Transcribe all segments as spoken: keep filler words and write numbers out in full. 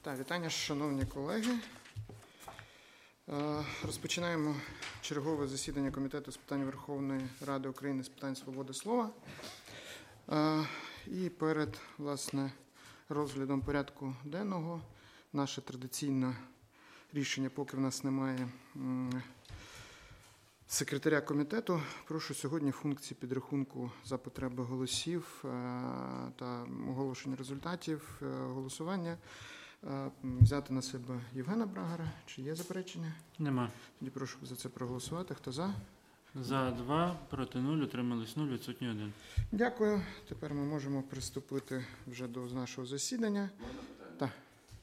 Так, вітання, шановні колеги. Розпочинаємо чергове засідання Комітету з питань Верховної Ради України з питань свободи слова. І перед, власне, розглядом порядку денного наше традиційне рішення, поки в нас немає секретаря комітету, прошу сьогодні функції підрахунку за потреби голосів та оголошення результатів голосування взяти на себе Євгена Брагара. Чи є заперечення? Нема. Тоді прошу за це проголосувати. Хто за? За два, проти нуль, утримались нуль, відсутні один. Дякую. Тепер ми можемо приступити вже до нашого засідання. Можна питання? Так.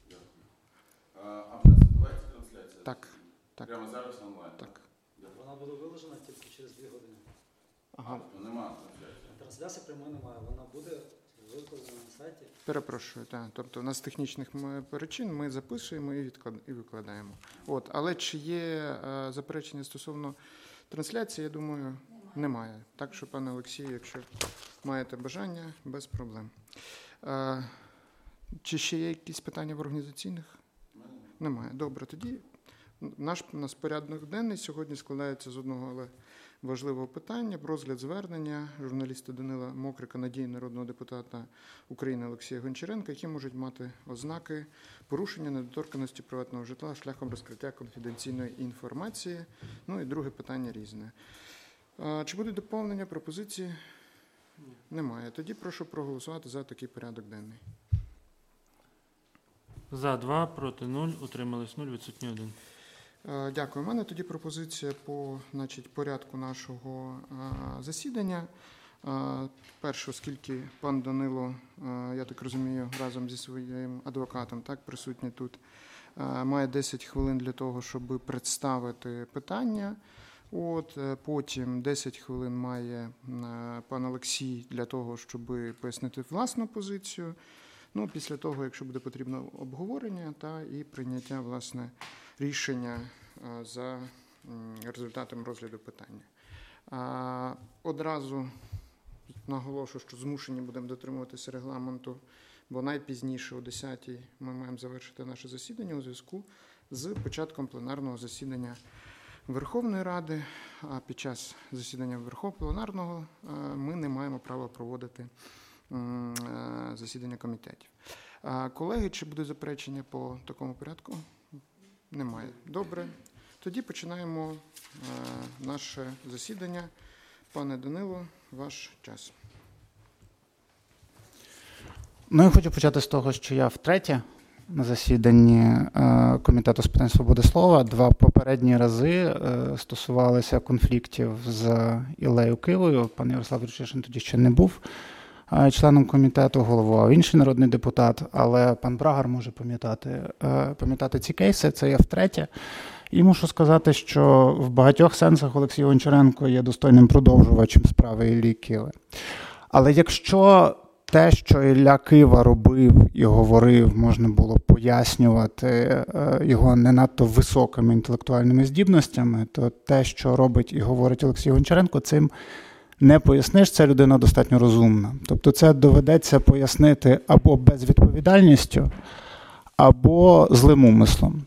А в нас відбувається трансляція? Так. Так. Прямо зараз онлайн? Так. Вона буде виложена тільки через дві години. Ага. Тобто немає трансляції? Трансляції прямої немає, вона буде викладена на сайті. Перепрошую, так. Тобто у нас з технічних причин ми записуємо і, відклад... і викладаємо. От. Але чи є е, заперечення стосовно трансляції, я думаю, немає. немає. Так що, пане Олексію, якщо маєте бажання, без проблем. Е, чи ще є якісь питання в організаційних? Немає. Немає. Добре, тоді наш, наш порядок денний сьогодні складається з одного, але важливого питання про розгляд звернення журналіста Данила Мокрика, надії народного депутата України Олексія Гончаренка, які можуть мати ознаки порушення недоторканності приватного житла шляхом розкриття конфіденційної інформації. Ну і друге питання різне. Чи будуть доповнення, пропозиції? Ні. Немає. Тоді прошу проголосувати за такий порядок денний. За два, проти нуль, утримались нуль, відсутні один. Дякую. У мене тоді пропозиція по, значить, порядку нашого а, засідання. А, перше, оскільки пан Данило, а, я так розумію, разом зі своїм адвокатом, так, присутній тут, а, має десять хвилин для того, щоб представити питання. От, потім десять хвилин має а, пан Олексій для того, щоб пояснити власну позицію. Ну, після того, якщо буде потрібно обговорення та і прийняття, власне, рішення за результатом розгляду питання. Одразу наголошую, що змушені будемо дотримуватися регламенту, бо найпізніше о десятій ми маємо завершити наше засідання у зв'язку з початком пленарного засідання Верховної Ради, а під час засідання Верховного пленарного ми не маємо права проводити засідання комітетів. Колеги, чи буде заперечення по такому порядку? Немає. Добре. Тоді починаємо наше засідання. Пане Данило, ваш час. Ну, я хочу почати з того, що я втретє на засіданні Комітету з питань свободи слова. Два попередні рази стосувалися конфліктів з Іллею Кивою. Пан Ярослав Рущишин тоді ще не був членом комітету, головував інший народний депутат, але пан Брагар може пам'ятати, пам'ятати ці кейси, це я втретє. І мушу сказати, що в багатьох сенсах Олексій Гончаренко є достойним продовжувачем справи Іллі Киви. Але якщо те, що Ілля Кива робив і говорив, можна було пояснювати його не надто високими інтелектуальними здібностями, то те, що робить і говорить Олексій Гончаренко, цим не поясниш, ця людина достатньо розумна. Тобто це доведеться пояснити або безвідповідальністю, або злим умислом.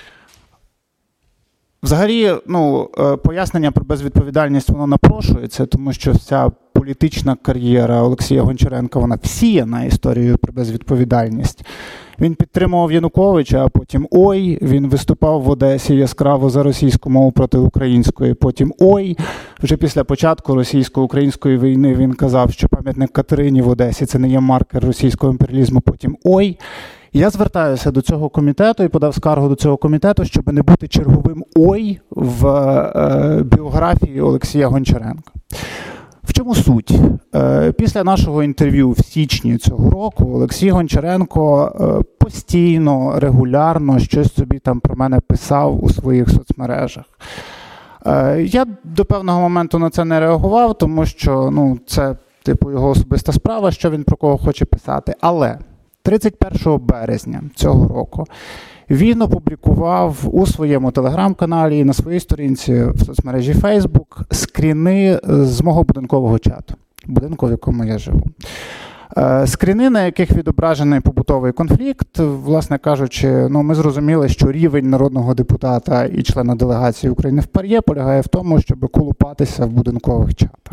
Взагалі, ну, пояснення про безвідповідальність, воно напрошується, тому що вся політична кар'єра Олексія Гончаренка, вона всіяна історією про безвідповідальність. Він підтримував Януковича, а потім ой, він виступав в Одесі яскраво за російську мову проти української, потім ой, вже після початку російсько-української війни він казав, що пам'ятник Катерині в Одесі – це не є маркер російського імперіалізму, потім ой. Я звертаюся до цього комітету і подав скаргу до цього комітету, щоб не бути черговим ой в е, біографії Олексія Гончаренка. В чому суть? Після нашого інтерв'ю в січні цього року Олексій Гончаренко постійно, регулярно щось собі там про мене писав у своїх соцмережах. Я до певного моменту на це не реагував, тому що ну, це типу його особиста справа, що він про кого хоче писати. Але тридцять першого березня цього року він опублікував у своєму телеграм-каналі і на своїй сторінці в соцмережі Facebook скріни з мого будинкового чату, будинку, в якому я живу. Скріни, на яких відображений побутовий конфлікт, власне кажучи, ну, ми зрозуміли, що рівень народного депутата і члена делегації України в ПАРЄ полягає в тому, щоб колупатися в будинкових чатах.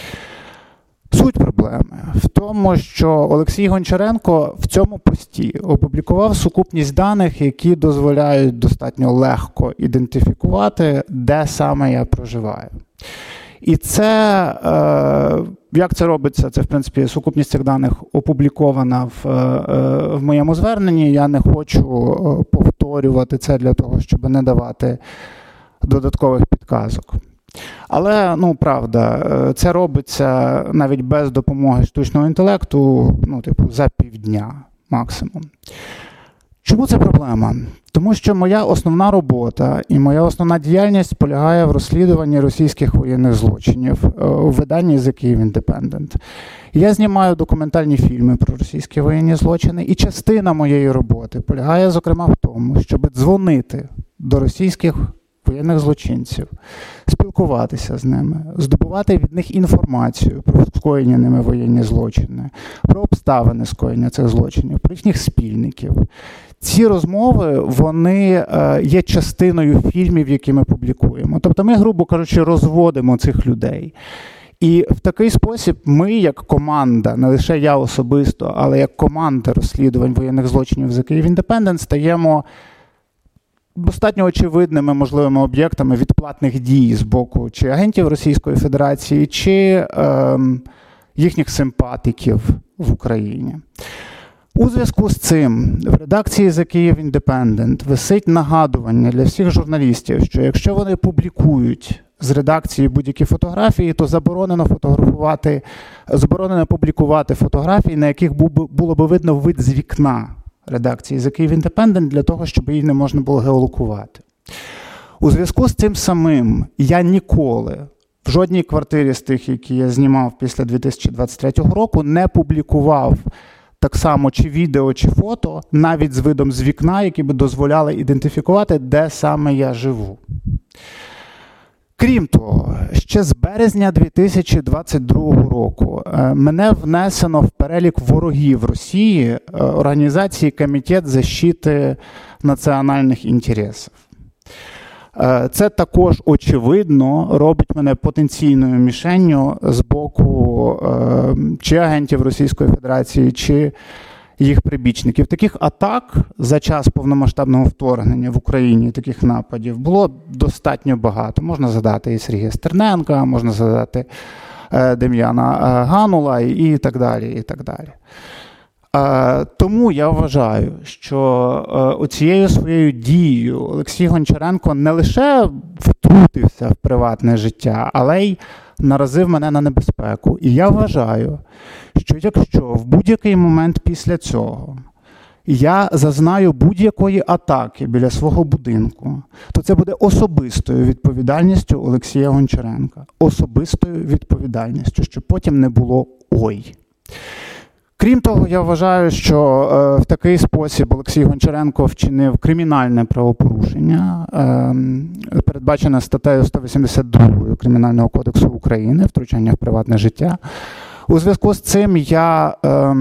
Суть проблеми в тому, що Олексій Гончаренко в цьому пості опублікував сукупність даних, які дозволяють достатньо легко ідентифікувати, де саме я проживаю. І це, як це робиться, це, в принципі, сукупність цих даних опублікована в, в моєму зверненні. Я не хочу повторювати це для того, щоб не давати додаткових підказок. Але, ну, правда, це робиться навіть без допомоги штучного інтелекту, ну, типу, за півдня максимум. Чому це проблема? Тому що моя основна робота і моя основна діяльність полягає в розслідуванні російських воєнних злочинів у виданні The Kyiv Independent. Я знімаю документальні фільми про російські воєнні злочини, і частина моєї роботи полягає, зокрема, в тому, щоб дзвонити до російських воєнних злочинців, спілкуватися з ними, здобувати від них інформацію про скоєні ними воєнні злочини, про обставини скоєння цих злочинів, про їхніх спільників. Ці розмови, вони є частиною фільмів, які ми публікуємо. Тобто ми, грубо кажучи, розводимо цих людей. І в такий спосіб ми, як команда, не лише я особисто, але як команда розслідувань воєнних злочинів The Kyiv Independent, стаємо достатньо очевидними можливими об'єктами відплатних дій з боку чи агентів Російської Федерації, чи е, їхніх симпатиків в Україні. У зв'язку з цим в редакції The Kyiv Independent висить нагадування для всіх журналістів, що якщо вони публікують з редакції будь-які фотографії, то заборонено фотографувати, заборонено публікувати фотографії, на яких було би видно вид з вікна редакції The Kyiv Independent, для того, щоб її не можна було геолокувати. У зв'язку з цим самим я ніколи в жодній квартирі з тих, які я знімав після дві тисячі двадцять третього року, не публікував так само чи відео, чи фото, навіть з видом з вікна, які би дозволяли ідентифікувати, де саме я живу. Крім того, ще з березня дві тисячі двадцять другого року мене внесено в перелік ворогів Росії організації Комітет защити національних інтересів. Це також, очевидно, робить мене потенційною мішенню з боку чи агентів Російської Федерації, чи їх прибічників. Таких атак за час повномасштабного вторгнення в Україні, таких нападів, було достатньо багато. Можна згадати і Сергія Стерненка, можна згадати Дем'яна Ганула і так далі, і так далі. Тому я вважаю, що оцією своєю дією Олексій Гончаренко не лише втрутився в приватне життя, але й наразив мене на небезпеку. І я вважаю, що якщо в будь-який момент після цього я зазнаю будь-якої атаки біля свого будинку, то це буде особистою відповідальністю Олексія Гончаренка. Особистою відповідальністю, щоб потім не було «ой». Крім того, я вважаю, що е, в такий спосіб Олексій Гончаренко вчинив кримінальне правопорушення, е, передбачене статтею сто вісімдесят два Кримінального кодексу України, втручання в приватне життя. У зв'язку з цим я е,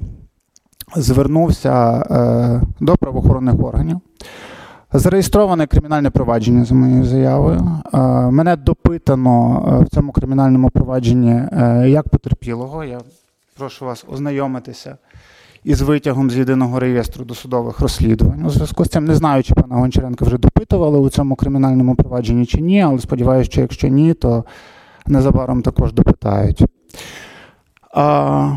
звернувся е, до правоохоронних органів. Зареєстроване кримінальне провадження за моєю заявою. Е, мене допитано в цьому кримінальному провадженні е, як потерпілого. Я прошу вас ознайомитися із витягом з єдиного реєстру досудових розслідувань. У зв'язку з цим не знаю, чи пана Гончаренка вже допитували у цьому кримінальному провадженні чи ні, але сподіваюся, що якщо ні, то незабаром також допитають. А,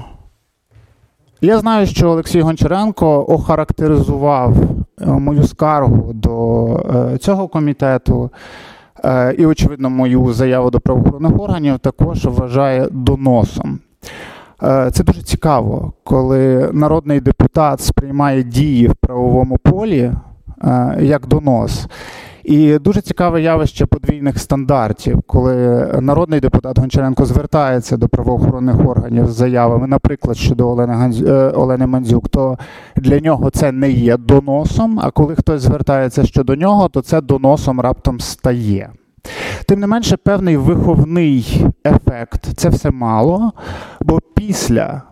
я знаю, що Олексій Гончаренко охарактеризував мою скаргу до цього комітету і, очевидно, мою заяву до правоохоронних органів також вважає доносом. Це дуже цікаво, коли народний депутат сприймає дії в правовому полі як донос. І дуже цікаве явище подвійних стандартів, коли народний депутат Гончаренко звертається до правоохоронних органів з заявами, наприклад, щодо Олени, Ганз... Олени Мандзюк, то для нього це не є доносом, а коли хтось звертається щодо нього, то це доносом раптом стає. Тим не менше, певний виховний ефект – це все мало, бо після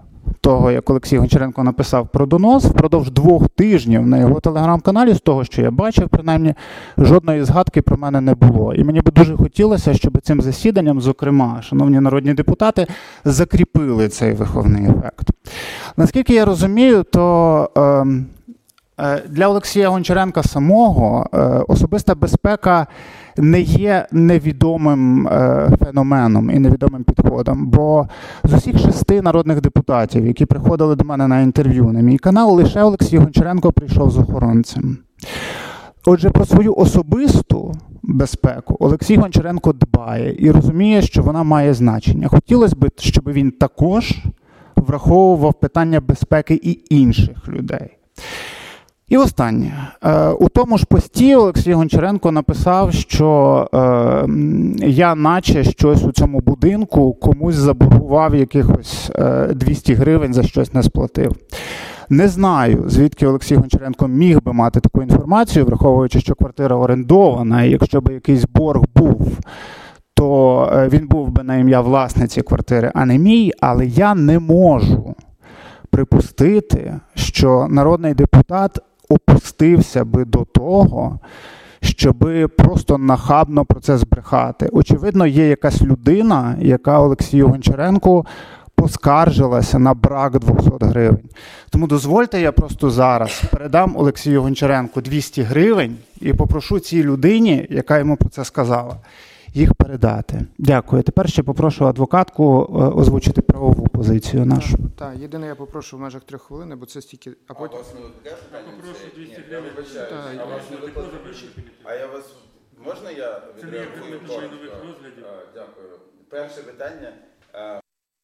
того, як Олексій Гончаренко написав про донос, впродовж двох тижнів на його телеграм-каналі, з того, що я бачив, принаймні, жодної згадки про мене не було. І мені би дуже хотілося, щоб цим засіданням, зокрема, шановні народні депутати, закріпили цей виховний ефект. Наскільки я розумію, то е, для Олексія Гончаренка самого е, особиста безпека не є невідомим е, феноменом і невідомим підходом, бо з усіх шести народних депутатів, які приходили до мене на інтерв'ю на мій канал, лише Олексій Гончаренко прийшов з охоронцем. Отже, про свою особисту безпеку Олексій Гончаренко дбає і розуміє, що вона має значення. Хотілося б, щоб він також враховував питання безпеки і інших людей. І останнє. У тому ж пості Олексій Гончаренко написав, що е, я наче щось у цьому будинку комусь заборгував якихось е, двісті гривень, за щось не сплатив. Не знаю, звідки Олексій Гончаренко міг би мати таку інформацію, враховуючи, що квартира орендована, і якщо б якийсь борг був, то він був би на ім'я власниці квартири, а не мій, але я не можу припустити, що народний депутат опустився би до того, щоби просто нахабно про це збрехати. Очевидно, є якась людина, яка Олексію Гончаренку поскаржилася на брак двісті гривень. Тому дозвольте, я просто зараз передам Олексію Гончаренку двісті гривень і попрошу цій людині, яка йому про це сказала, їх передати. Дякую. Тепер ще попрошу адвокатку озвучити правову позицію нашу. Так, єдине, я попрошу в межах трьох хвилин, бо це стільки... А А у потім... вас не викликає питання? Попрошу Це- двісті Ні, я гривень. вибачаюсь. Так, А вас не викликає? А я вас... Можна я Це не є відреагую предметом коротко? майнових розглядів. А, Дякую. Перше питання. А,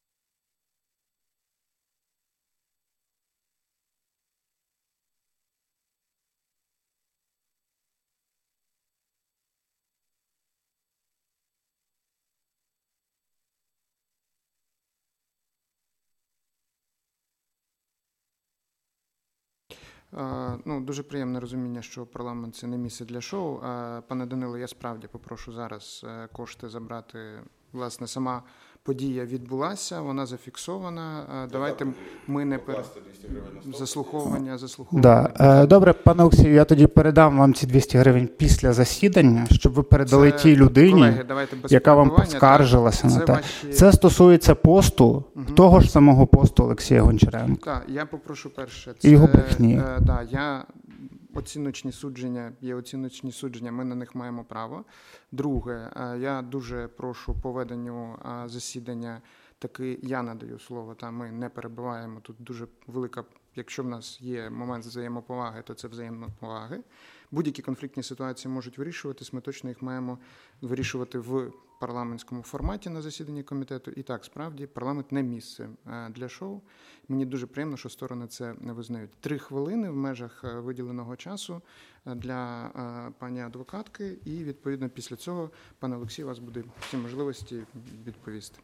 Е, Ну, дуже приємне розуміння, що парламент – це не місце для шоу. Е, Пане Данило, я справді попрошу зараз е, кошти забрати. Власне, сама подія відбулася, вона зафіксована. Е, Давайте ми не пере... покласти двісті гривень на стол. заслуховування, заслуховування. Да. Е, Добре, пане Олексію, я тоді передам вам ці двісті гривень після засідання, щоб ви передали Це, тій людині, колеги, давайте без яка вам перебивання, поскаржилася так. на Це те. ваші- Це стосується посту, Мгм. того ж самого посту Олексія Гончаренка. Так, я попрошу перше. І його брехні. Е, да, я оціночні судження, є оціночні судження, ми на них маємо право. Друге, е, я дуже прошу по веденню е, засідання, таки я надаю слово, та ми не перебиваємо. Тут дуже велика, якщо в нас є момент взаємоповаги, то це взаємоповаги. Будь-які конфліктні ситуації можуть вирішуватись, ми точно їх маємо вирішувати в парламентському форматі на засіданні комітету. І так, справді, парламент не місце е, для шоу. Мені дуже приємно, що сторони це не визнають. Три хвилини в межах е, виділеного часу е, для е, пані адвокатки, і, відповідно, після цього, пане Олексій, у вас буде всі можливості відповісти.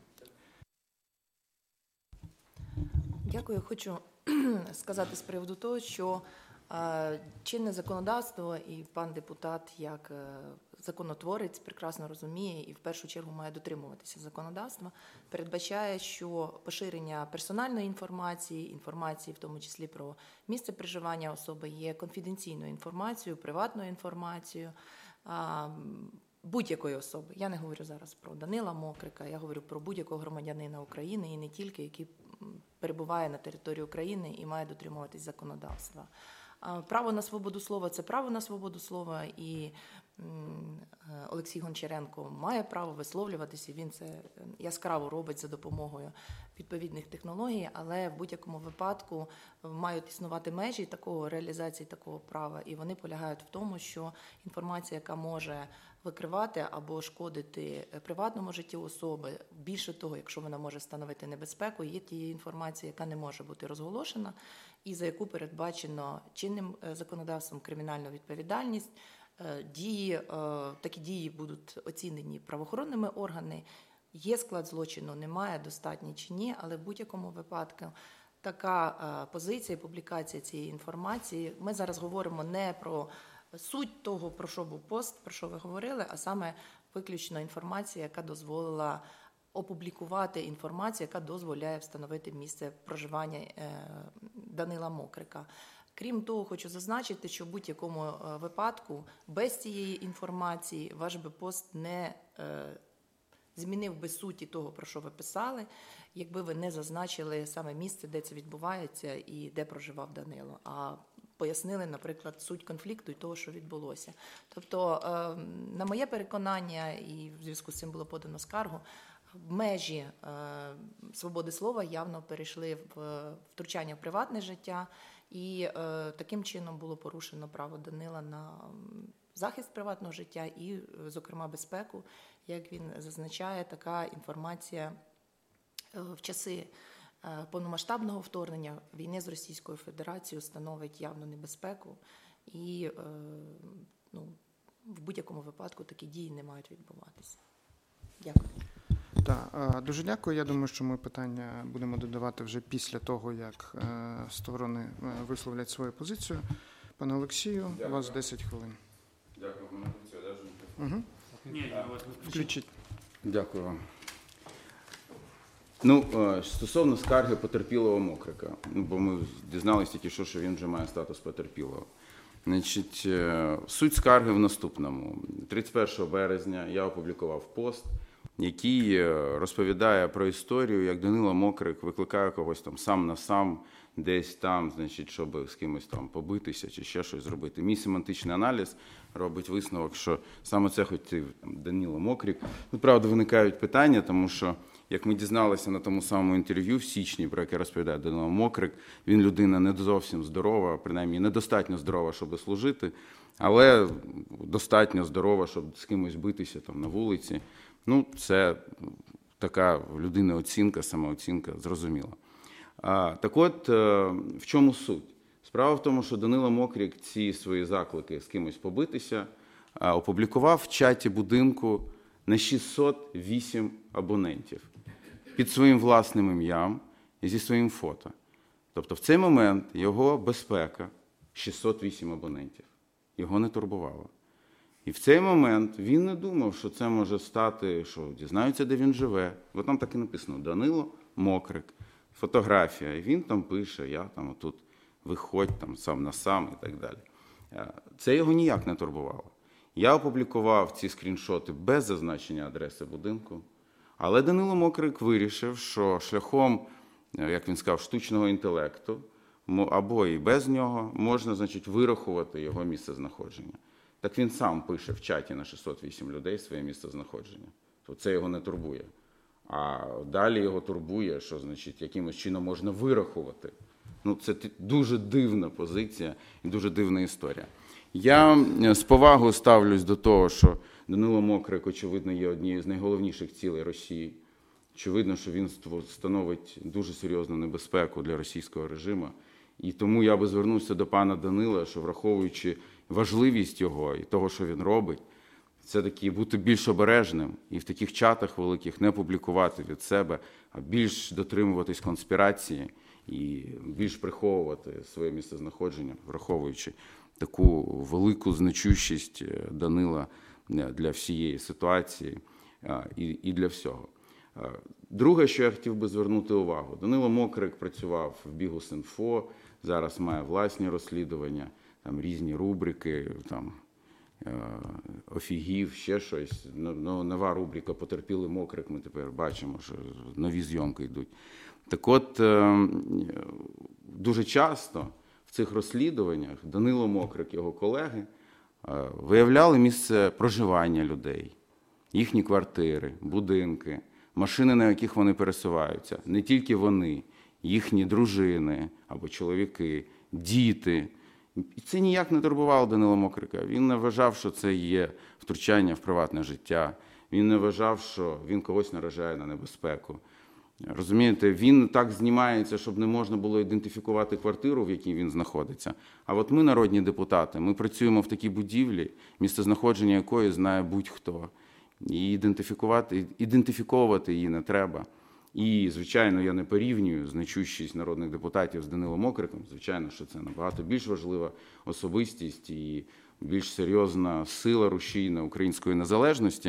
Дякую. Хочу сказати з приводу того, що е, чинне законодавство і пан депутат, як е, законотворець, прекрасно розуміє і в першу чергу має дотримуватися законодавства, передбачає, що поширення персональної інформації, інформації, в тому числі про місце проживання особи, є конфіденційною інформацією, приватною інформацією е, будь-якої особи. Я не говорю зараз про Данила Мокрика, я говорю про будь-якого громадянина України і не тільки, який перебуває на території України і має дотримуватись законодавства. Право на свободу слова – це право на свободу слова, і Олексій Гончаренко має право висловлюватися, він це яскраво робить за допомогою відповідних технологій, але в будь-якому випадку мають існувати межі такого реалізації такого права, і вони полягають в тому, що інформація, яка може викривати або шкодити приватному життю особи, більше того, якщо вона може становити небезпеку, є тією інформацією, яка не може бути розголошена і за яку передбачено чинним законодавством кримінальну відповідальність. Дії, такі дії будуть оцінені правоохоронними органами. Є склад злочину, немає, достатньо чи ні, але в будь-якому випадку така позиція, публікація цієї інформації, ми зараз говоримо не про суть того, про що був пост, про що ви говорили, а саме виключно інформація, яка дозволила опублікувати інформацію, яка дозволяє встановити місце проживання е, Данила Мокрика. Крім того, хочу зазначити, що в будь-якому е, випадку без цієї інформації ваш би пост не е, змінив би суті того, про що ви писали, якби ви не зазначили саме місце, де це відбувається і де проживав Данило, а пояснили, наприклад, суть конфлікту і того, що відбулося. Тобто, е, на моє переконання, і в зв'язку з цим було подано скаргу, межі е, свободи слова явно перейшли в втручання в приватне життя, і е, таким чином було порушено право Данила на захист приватного життя і, зокрема, безпеку. Як він зазначає, така інформація е, в часи е, повномасштабного вторгнення війни з Російською Федерацією становить явну небезпеку, і е, ну, в будь-якому випадку такі дії не мають відбуватися. Дякую. Так, дуже дякую. Я думаю, що ми питання будемо додавати вже після того, як сторони висловлять свою позицію. Пане Олексію, у вас десять хвилин. Дякую. Мене працює, да, Женька? Угу. Ні, я вас не включу. Включіть. Дякую вам. Ну, е, стосовно скарги потерпілого Мокрика, ну, бо ми дізналися тільки що, що він вже має статус потерпілого. Значить, е, суть скарги в наступному. тридцять першого березня я опублікував пост, який розповідає про історію, як Данило Мокрик викликає когось там сам на сам, десь там, значить, щоб з кимось там побитися чи ще щось зробити. Мій семантичний аналіз робить висновок, що саме це хотів Данило Мокрик. Ну, правда, виникають питання, тому що, як ми дізналися на тому самому інтерв'ю в січні, про яке розповідає Данило Мокрик, він людина не зовсім здорова, принаймні недостатньо здорова, щоб служити, але достатньо здорова, щоб з кимось битися там на вулиці. Ну, це така в людини оцінка, самооцінка, зрозуміла. А, так от, в чому суть? Справа в тому, що Данило Мокрик ці свої заклики з кимось побитися опублікував в чаті будинку на шістсот вісім абонентів під своїм власним ім'ям і зі своїм фото. Тобто в цей момент його безпека шістсот вісім абонентів. Його не турбувало. І в цей момент він не думав, що це може стати, що дізнаються, де він живе. Бо там так і написано: Данило Мокрик, фотографія. І він там пише: я там отут, виходь там сам на сам і так далі. Це його ніяк не турбувало. Я опублікував ці скріншоти без зазначення адреси будинку. Але Данило Мокрик вирішив, що шляхом, як він сказав, штучного інтелекту, або і без нього, можна, значить, вирахувати його місцезнаходження. Так він сам пише в чаті на шістсот вісім людей своє місцезнаходження. То це його не турбує. А далі його турбує, що, значить, якимось чином можна вирахувати. Ну, це дуже дивна позиція і дуже дивна історія. Я з повагою ставлюсь до того, що Данило Мокрик, очевидно, є однією з найголовніших цілей Росії. Очевидно, що він становить дуже серйозну небезпеку для російського режиму. І тому я би звернувся до пана Данила, що, враховуючи важливість його і того, що він робить, все-таки бути більш обережним і в таких чатах великих не публікувати від себе, а більш дотримуватись конспірації і більш приховувати своє місцезнаходження, враховуючи таку велику значущість Данила для всієї ситуації і для всього. Друге, що я хотів би звернути увагу. Данило Мокрик працював в Бігус.Інфо, зараз має власні розслідування, там різні рубрики, там офігів, ще щось. Нова рубрика «Потерпілий Мокрик», ми тепер бачимо, що нові зйомки йдуть. Так от, дуже часто в цих розслідуваннях Данило Мокрик, його колеги, виявляли місце проживання людей, їхні квартири, будинки, машини, на яких вони пересуваються. Не тільки вони, їхні дружини або чоловіки, діти. І це ніяк не турбувало Данила Мокрика. Він не вважав, що це є втручання в приватне життя. Він не вважав, що він когось наражає на небезпеку. Розумієте, він так знімається, щоб не можна було ідентифікувати квартиру, в якій він знаходиться. А от ми, народні депутати, ми працюємо в такій будівлі, місцезнаходження якої знає будь-хто. І ідентифікувати, ідентифіковувати її не треба. І, звичайно, я не порівнюю значущість народних депутатів з Данилом Мокриком. Звичайно, що це набагато більш важлива особистість і більш серйозна сила рушійна української незалежності.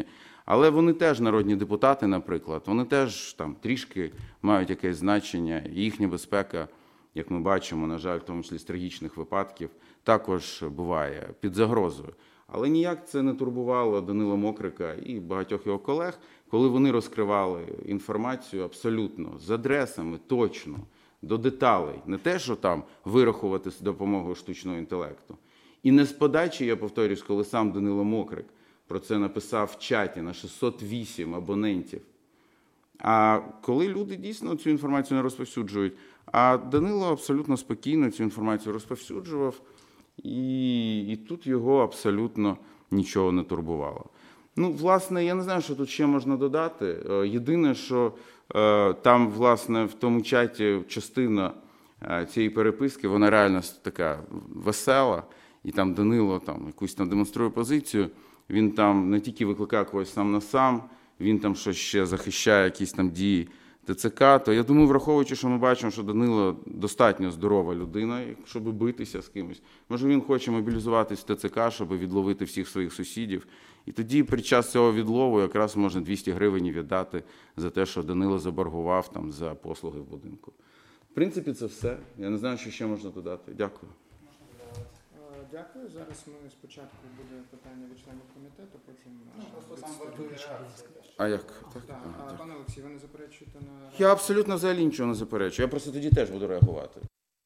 Але вони теж народні депутати, наприклад, вони теж там трішки мають якесь значення, і їхня безпека, як ми бачимо, на жаль, в тому числі з трагічних випадків, також буває під загрозою. Але ніяк це не турбувало Данила Мокрика і багатьох його колег, коли вони розкривали інформацію абсолютно з адресами, точно, до деталей. Не те, що там вирахувати з допомогою штучного інтелекту. І не з подачі, я повторюсь, коли сам Данило Мокрик про це написав в чаті на шістсот вісім абонентів. А коли люди дійсно цю інформацію не розповсюджують, а Данило абсолютно спокійно цю інформацію розповсюджував, і, і тут його абсолютно нічого не турбувало. Ну, власне, я не знаю, що тут ще можна додати. Єдине, що е, там, власне, в тому чаті частина е, цієї переписки, вона реально така весела, і там Данило там, якусь там демонструє позицію, він там не тільки викликає когось сам на сам, він там щось ще захищає якісь там дії ТЦК, то я думаю, враховуючи, що ми бачимо, що Данило достатньо здорова людина, щоб битися з кимось. Може, він хоче мобілізуватись в ТЦК, щоб відловити всіх своїх сусідів. І тоді під час цього відлову якраз можна двісті гривень віддати за те, що Данило заборгував там за послуги в будинку. В принципі, це все. Я не знаю, що ще можна додати. Дякую. Дякую. Зараз ми спочатку буде питання від членів комітету, потім... Ну, просто сам вартує реакції. А як? Так? Так, Ага, пане Олексій, ви не заперечуєте на... Я абсолютно взагалі нічого не заперечую. Я просто тоді теж буду реагувати.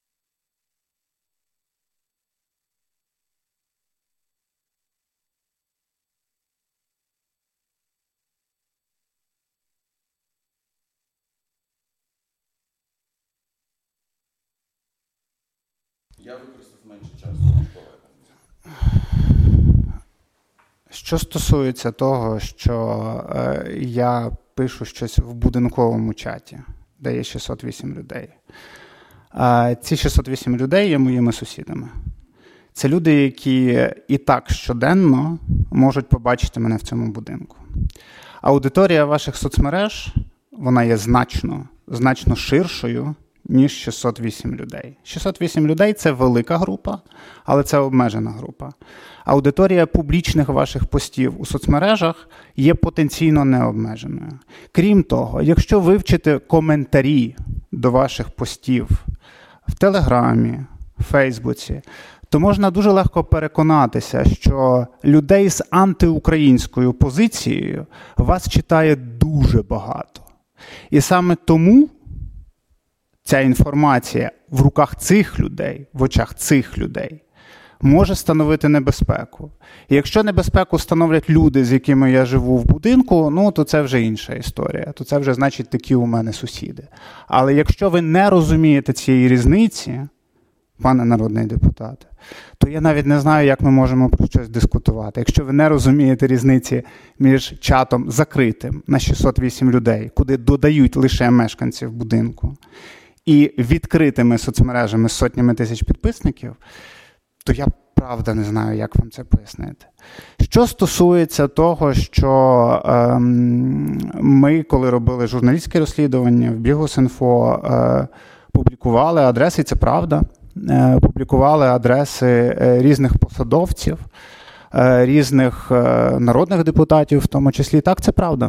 Я використав менше часу, ніж колега. Що стосується того, що е, я пишу щось в будинковому чаті, де є шістсот вісім людей. Е, ці шістсот вісім людей є моїми сусідами. Це люди, які і так щоденно можуть побачити мене в цьому будинку. Аудиторія ваших соцмереж, вона є значно, значно ширшою, ніж шістсот вісім людей. шістсот вісім людей – це велика група, але це обмежена група. Аудиторія публічних ваших постів у соцмережах є потенційно необмеженою. Крім того, якщо вивчити коментарі до ваших постів в Телеграмі, в Фейсбуці, то можна дуже легко переконатися, що людей з антиукраїнською позицією вас читає дуже багато. І саме тому ця інформація в руках цих людей, в очах цих людей, може становити небезпеку. І якщо небезпеку становлять люди, з якими я живу в будинку, ну, то це вже інша історія. То це вже, значить, такі у мене сусіди. Але якщо ви не розумієте цієї різниці, пане народний депутат, то я навіть не знаю, як ми можемо про щось дискутувати. Якщо ви не розумієте різниці між чатом закритим на шістсот вісім людей, куди додають лише мешканців будинку, і відкритими соцмережами з сотнями тисяч підписників, то я правда не знаю, як вам це пояснити. Що стосується того, що ем, ми, коли робили журналістське розслідування в Bihus.info, е, публікували адреси, і це правда, е, публікували адреси е, різних посадовців, е, різних е, народних депутатів, в тому числі. Так, це правда.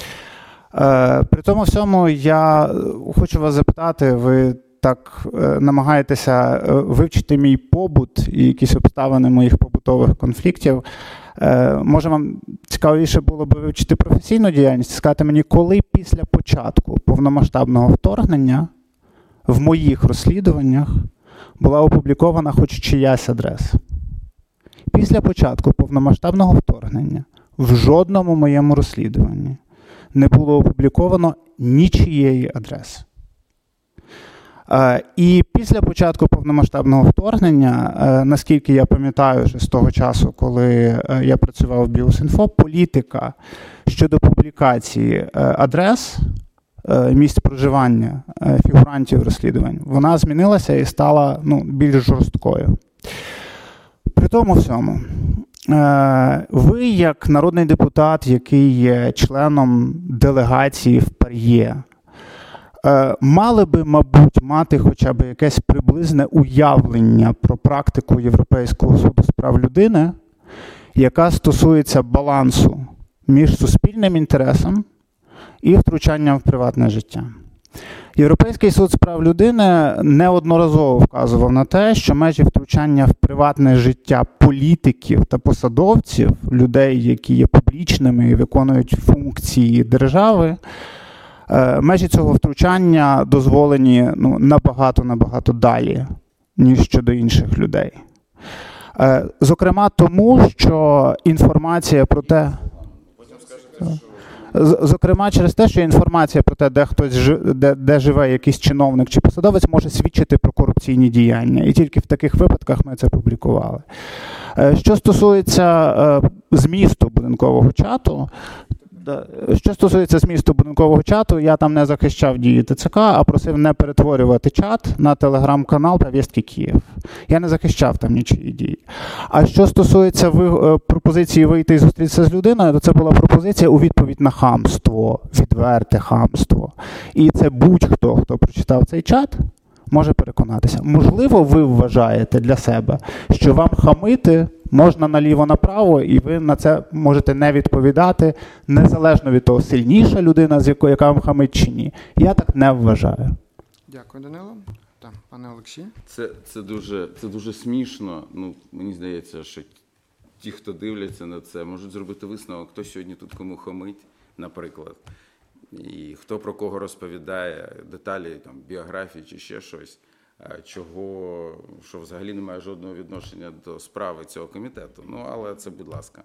При тому всьому я хочу вас запитати, ви так намагаєтеся вивчити мій побут і якісь обставини моїх побутових конфліктів. Може, вам цікавіше було б вивчити професійну діяльність, сказати мені, коли після початку повномасштабного вторгнення в моїх розслідуваннях була опублікована хоч чиясь адреса? Після початку повномасштабного вторгнення в жодному моєму розслідуванні не було опубліковано нічієї адреси. І після початку повномасштабного вторгнення, наскільки я пам'ятаю вже з того часу, коли я працював в Bihus.info, політика щодо публікації адрес, місць проживання фігурантів розслідувань, вона змінилася і стала ну, більш жорсткою. При тому всьому, ви, як народний депутат, який є членом делегації в ПАРЄ, мали би, мабуть, мати хоча б якесь приблизне уявлення про практику Європейського суду з прав людини, яка стосується балансу між суспільним інтересом і втручанням в приватне життя. Європейський суд з прав людини неодноразово вказував на те, що межі втручання в приватне життя політиків та посадовців, людей, які є публічними і виконують функції держави, межі цього втручання дозволені ну, набагато-набагато далі, ніж щодо інших людей. Зокрема тому, що інформація про те... Зокрема, через те, що інформація про те, де хтось жив, де, де живе якийсь чиновник чи посадовець, може свідчити про корупційні діяння. І тільки в таких випадках ми це публікували. Що стосується змісту будинкового чату, що стосується змісту будинкового чату, я там не захищав дії ТЦК, а просив не перетворювати чат на телеграм-канал «Повістки Київ». Я не захищав там нічиї дії. А що стосується ви, пропозиції вийти і зустрітися з людиною, то це була пропозиція у відповідь на хамство, відверте хамство. І це будь-хто, хто прочитав цей чат, може переконатися. Можливо, ви вважаєте для себе, що вам хамити можна наліво-направо, і ви на це можете не відповідати, незалежно від того, сильніша людина, з якою яка вам хамить чи ні. Я так не вважаю. Дякую, Данило. Так, пане Олексій. Це, це, дуже, це дуже смішно. Ну, мені здається, що ті, хто дивляться на це, можуть зробити висновок, хто сьогодні тут кому хамить, наприклад. І хто про кого розповідає деталі там, біографії чи ще щось, чого, що взагалі не має жодного відношення до справи цього комітету. Ну, але це, будь ласка.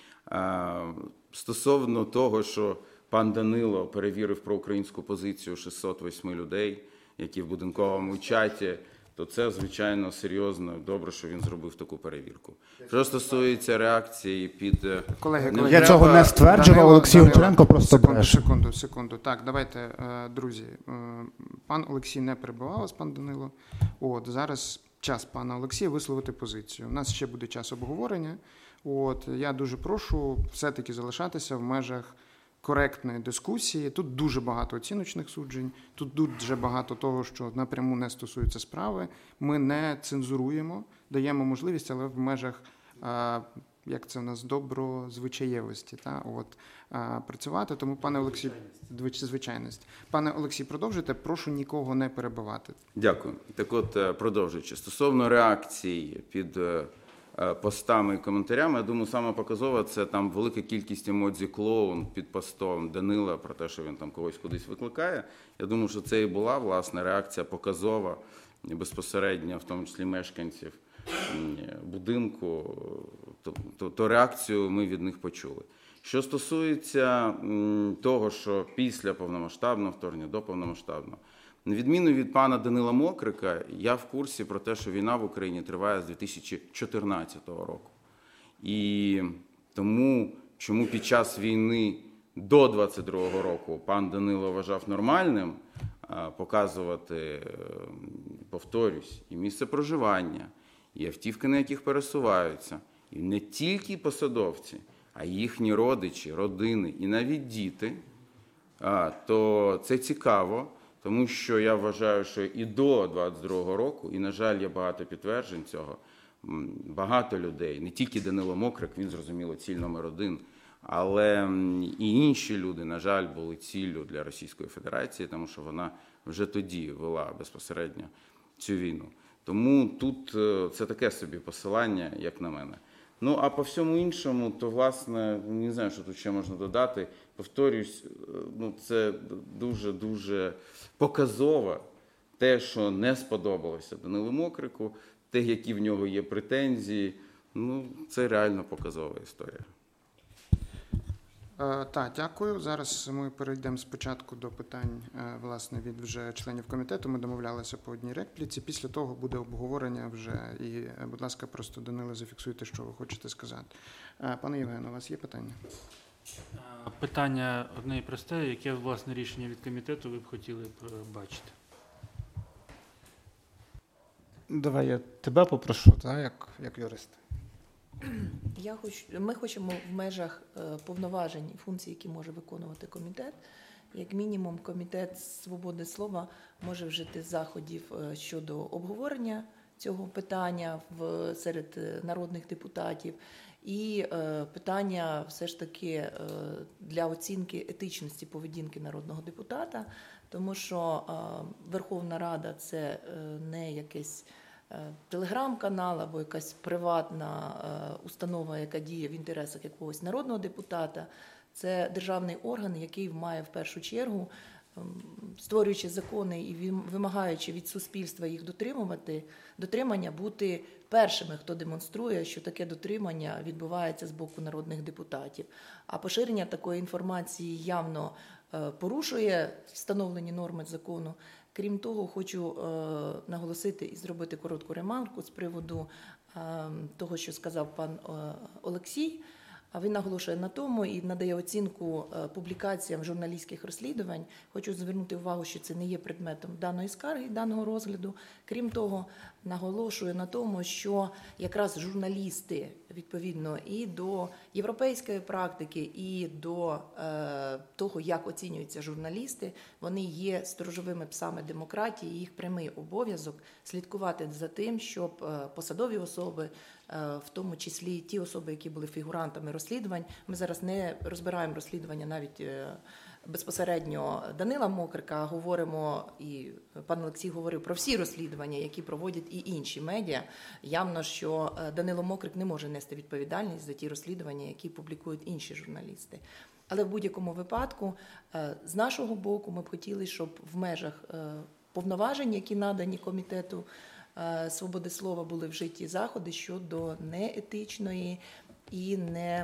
Стосовно того, що пан Данило перевірив проукраїнську позицію шістсот восьми людей, які в будинковому чаті, то це, звичайно, серйозно, добре, що він зробив таку перевірку. Що стосується реакції під... Колеги, Я колеги, цього не стверджував, Данило, Олексій Данило, Гончаренко просто секунду, бреше. секунду, секунду. Так, давайте, друзі, пан Олексій не перебивав вас, пан Данило. От, зараз час пана Олексія висловити позицію. У нас ще буде час обговорення. От, я дуже прошу все-таки залишатися в межах коректної дискусії. Тут дуже багато оціночних суджень, тут дуже багато того, що напряму не стосується справи. Ми не цензуруємо, даємо можливість, але в межах, як це в нас, доброзвичаєвості, та, от, працювати. Тому, пане Олексій, звичайність. Пане Олексій, продовжуйте, прошу нікого не перебивати. Дякую. Так от, продовжуючи, стосовно реакцій під постами і коментарями, я думаю, саме показово це там велика кількість емодзі клоун під постом Данила про те, що він там когось кудись викликає. Я думаю, що це і була, власне, реакція показова, безпосередньо, в тому числі мешканців будинку, то, то, то реакцію ми від них почули. Що стосується того, що після повномасштабного вторгнення, до повномасштабного, на відміну від пана Данила Мокрика, я в курсі про те, що війна в Україні триває з дві тисячі чотирнадцятого року. І тому, чому під час війни до двадцять другого року пан Данило вважав нормальним показувати, повторюсь, і місце проживання, і автівки, на яких пересуваються, і не тільки посадовці, а їхні родичі, родини і навіть діти, то це цікаво. Тому що я вважаю, що і до двадцять другого року, і, на жаль, є багато підтверджень цього, багато людей, не тільки Данило Мокрик, він, зрозуміло, ціль номер один, але і інші люди, на жаль, були ціллю для Російської Федерації, тому що вона вже тоді вела безпосередньо цю війну. Тому тут це таке собі посилання, як на мене. Ну, а по всьому іншому, то, власне, не знаю, що тут ще можна додати. Повторюсь, ну, це дуже-дуже показово те, що не сподобалося Данилу Мокрику, те, які в нього є претензії. Ну, це реально показова історія. Е, так, дякую. Зараз ми перейдемо спочатку до питань, е, власне, від вже членів комітету. Ми домовлялися по одній репліці. Після того буде обговорення вже. І, е, будь ласка, просто, Данило, зафіксуйте, що ви хочете сказати. Е, пане Євгене, у вас є питання? Питання одне і просте. Яке, власне, рішення від комітету ви б хотіли б бачити? Давай я тебе попрошу, так, як, як юрист. Я хочу, ми хочемо в межах е, повноважень і функцій, які може виконувати комітет, як мінімум комітет свободи слова може вжити заходів е, щодо обговорення цього питання в, серед народних депутатів І е, питання все ж таки е, для оцінки етичності поведінки народного депутата, тому що е, Верховна Рада – це е, не якийсь е, телеграм-канал або якась приватна е, установа, яка діє в інтересах якогось народного депутата. Це державний орган, який має в першу чергу, створюючи закони і вимагаючи від суспільства їх дотримувати, дотримання, бути першими, хто демонструє, що таке дотримання відбувається з боку народних депутатів. А поширення такої інформації явно порушує встановлені норми закону. Крім того, хочу наголосити і зробити коротку ремарку з приводу того, що сказав пан Олексій. А він наголошує на тому і надає оцінку публікаціям журналістських розслідувань. Хочу звернути увагу, що це не є предметом даної скарги, даного розгляду. Крім того, наголошую на тому, що якраз журналісти, відповідно, і до європейської практики, і до е, того, як оцінюються журналісти, вони є сторожовими псами демократії, їх прямий обов'язок слідкувати за тим, щоб е, посадові особи, е, в тому числі ті особи, які були фігурантами розслідувань, ми зараз не розбираємо розслідування навіть е, безпосередньо Данила Мокрика, а говоримо, і пан Олексій говорив про всі розслідування, які проводять і інші медіа. Явно, що Данило Мокрик не може нести відповідальність за ті розслідування, які публікують інші журналісти. Але в будь-якому випадку, з нашого боку, ми б хотіли, щоб в межах повноважень, які надані Комітету свободи слова, були вжиті заходи щодо неетичної і не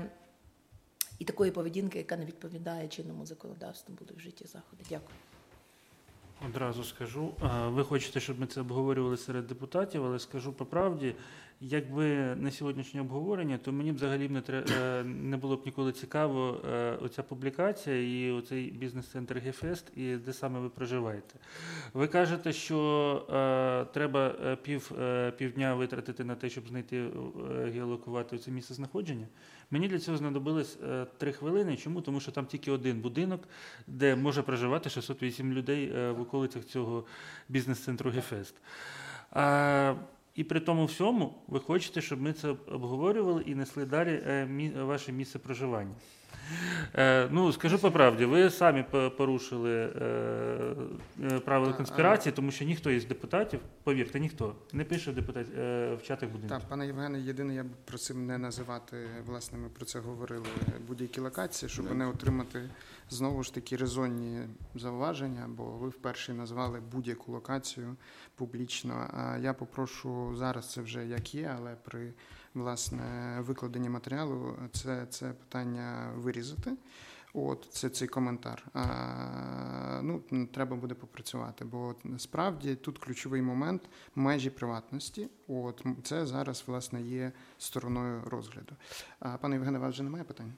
І такої поведінки, яка не відповідає чинному законодавству, були вжиті заходи. Дякую. Одразу скажу. Ви хочете, щоб ми це обговорювали серед депутатів, але скажу по правді, якби не сьогоднішнє обговорення, то мені б взагалі не, тре... не було б ніколи цікаво оця публікація і оцей бізнес-центр Гефест, і де саме ви проживаєте. Ви кажете, що е, треба пів, е, півдня витратити на те, щоб знайти, е, геолокувати це місце знаходження. Мені для цього знадобилось е, три хвилини. Чому? Тому що там тільки один будинок, де може проживати шістсот вісім людей е, в околицях цього бізнес-центру Гефест. А, І при тому всьому ви хочете, щоб ми це обговорювали і несли далі е, мі, ваше місце проживання. Е, ну, скажу по правді, ви самі порушили е, правила конспірації, тому що ніхто із депутатів, повірте, ніхто не пише депутат, е, в чатах будинків. Так, пане Євгене, єдине, я б просив не називати, власне, ми про це говорили, будь-які локації, щоб не отримати, знову ж таки, резонні зауваження, бо ви вперше назвали будь-яку локацію публічно. А я попрошу, зараз це вже як є, але при, власне, викладенні матеріалу це, це питання вирізати. От, це цей коментар. А, ну, треба буде попрацювати, бо насправді тут ключовий момент – межі приватності. От, це зараз, власне, є стороною розгляду. А, пане Євгене, у вас вже немає питань?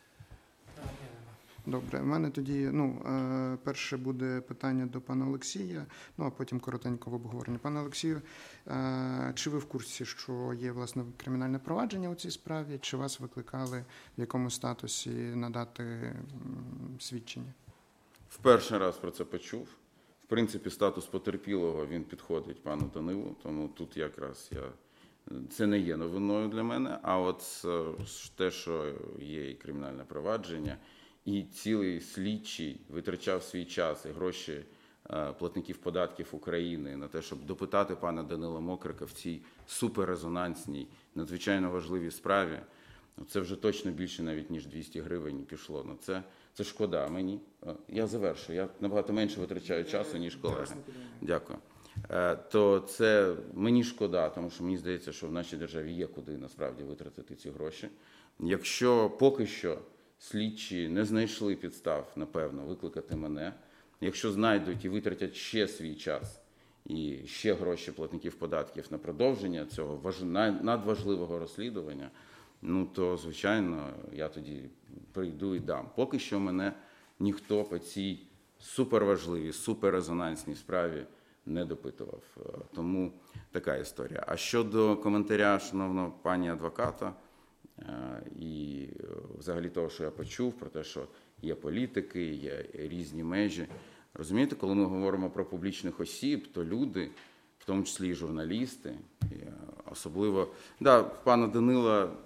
Добре, в мене тоді, ну, перше буде питання до пана Олексія, ну, а потім коротенько в обговоренні. Пане Олексію, чи ви в курсі, що є, власне, кримінальне провадження у цій справі, чи вас викликали в якому статусі надати свідчення? В перший раз про це почув. В принципі, статус потерпілого, він підходить пану Данилу, тому тут якраз я... Це не є новиною для мене, а от те, що є і кримінальне провадження, і цілий слідчий витрачав свій час і гроші платників податків України на те, щоб допитати пана Данила Мокрика в цій суперрезонансній, надзвичайно важливій справі, це вже точно більше навіть, ніж двісті гривень пішло на це. Це шкода мені. Я завершу, я набагато менше витрачаю часу, ніж колеги. Дякую. То це мені шкода, тому що мені здається, що в нашій державі є куди насправді витратити ці гроші. Якщо поки що слідчі не знайшли підстав, напевно, викликати мене, якщо знайдуть і витратять ще свій час і ще гроші платників податків на продовження цього важ... надважливого розслідування, ну то, звичайно, я тоді прийду і дам. Поки що мене ніхто по цій суперважливій, суперрезонансній справі не допитував. Тому така історія. А щодо коментаря, шановного пані адвоката, і взагалі того, що я почув, про те, що є політики, є різні межі. Розумієте, коли ми говоримо про публічних осіб, то люди, в тому числі і журналісти, і особливо, да, пана Данила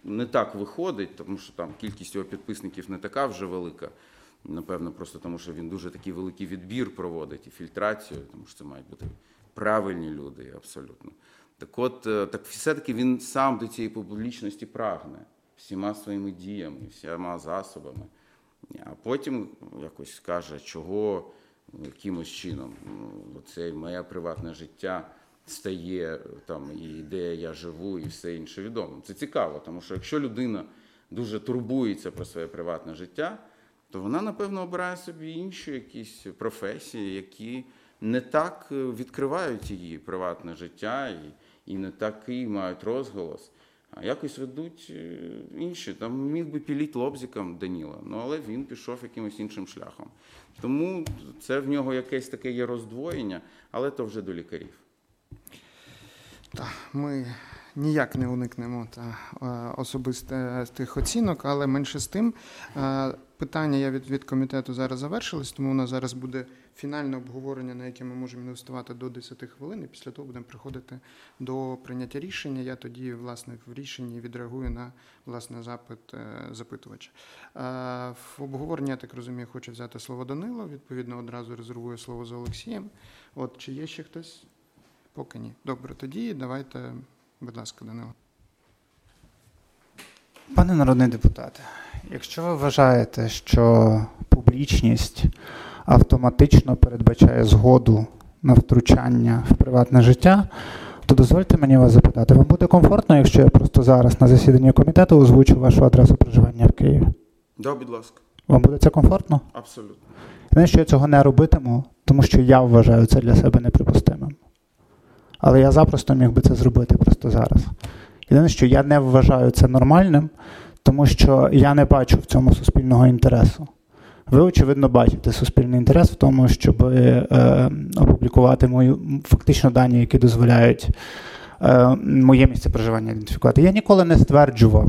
не так виходить, тому що там кількість його підписників не така вже велика. Напевно, просто тому, що він дуже такий великий відбір проводить і фільтрацію, тому що це мають бути правильні люди абсолютно. Так от, так все-таки він сам до цієї публічності прагне всіма своїми діями, всіма засобами. А потім якось каже, чого якимось чином ну, це моє приватне життя стає там, і де я живу, і все інше відомо. Це цікаво, тому що якщо людина дуже турбується про своє приватне життя, то вона, напевно, обирає собі інші якісь професії, які не так відкривають її приватне життя і, і не такий мають розголос, а якось ведуть інші. Там міг би піліть лобзиком Даніла, ну, але він пішов якимось іншим шляхом. Тому це в нього якесь таке є роздвоєння, але то вже до лікарів. Так, ми ніяк не уникнемо та, особистих оцінок, але менше з тим. Питання я від, від комітету зараз завершились, тому у нас зараз буде фінальне обговорення, на яке ми можемо інвестувати до десяти хвилин, і після того будемо приходити до прийняття рішення. Я тоді, власне, в рішенні відреагую на, власне, запит запитувача. В обговоренні, я так розумію, хоче взяти слово Данило, відповідно, одразу резервую слово за Олексієм. От, чи є ще хтось? Поки ні. Добре, тоді давайте, будь ласка, Данило. Пане народний депутате, якщо ви вважаєте, що публічність автоматично передбачає згоду на втручання в приватне життя, то дозвольте мені вас запитати, вам буде комфортно, якщо я просто зараз на засіданні комітету озвучу вашу адресу проживання в Києві? Да, будь ласка. Вам буде це комфортно? Абсолютно. Знаєш, що я цього не робитиму, тому що я вважаю це для себе неприпустимим. Але я запросто міг би це зробити просто зараз. Єдине, що я не вважаю це нормальним, тому що я не бачу в цьому суспільного інтересу. Ви, очевидно, бачите суспільний інтерес в тому, щоб е, опублікувати мою, фактично дані, які дозволяють е, моє місце проживання ідентифікувати. Я ніколи не стверджував,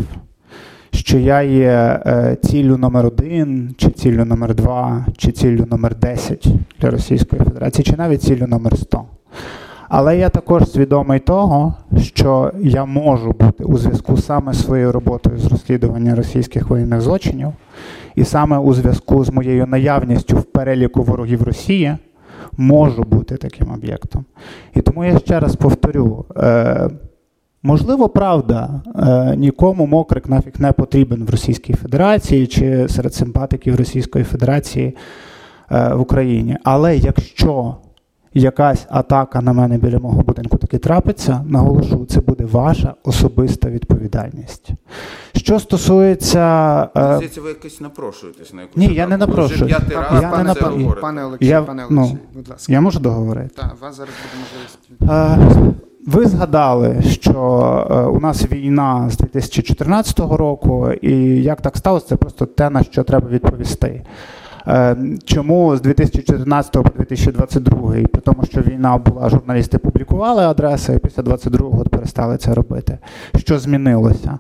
що я є е, ціллю номер один, чи ціллю номер два, чи ціллю номер десять для Російської Федерації, чи навіть ціллю номер сто. Але я також свідомий того, що я можу бути у зв'язку саме з своєю роботою з розслідування російських воєнних злочинів і саме у зв'язку з моєю наявністю в переліку ворогів Росії можу бути таким об'єктом. І тому я ще раз повторю, е, можливо, правда, е, нікому Мокрик нафіг не потрібен в Російській Федерації чи серед симпатиків Російської Федерації е, в Україні. Але якщо якась атака на мене біля мого будинку таки трапиться, наголошу, це буде ваша особиста відповідальність. Що стосується... Е... Здається, ви якось напрошуєтесь на якусь Ні, атаку. я не напрошую. Ви вже п'ятий раз я про не це напро... говорите. Пане Олексій, я, пане Олексій, ну, будь ласка. Я можу договорити? Так, у вас зараз буде можливість. Е, ви згадали, що е, у нас війна з дві тисячі чотирнадцятого року, і як так сталося, це просто те, на що треба відповісти. Чому з дві тисячі чотирнадцятого по дві тисячі двадцять другий, при тому, що війна була, журналісти публікували адреси, і після двадцять другого перестали це робити. Що змінилося?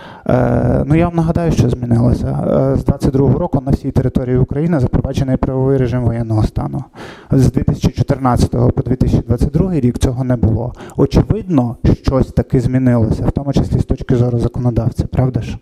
Ну, я вам нагадаю, що змінилося. З двадцять другого року на всій території України запроваджений правовий режим воєнного стану. З дві тисячі чотирнадцятого по дві тисячі двадцять другий рік цього не було. Очевидно, щось таки змінилося, в тому числі з точки зору законодавця, правда ж?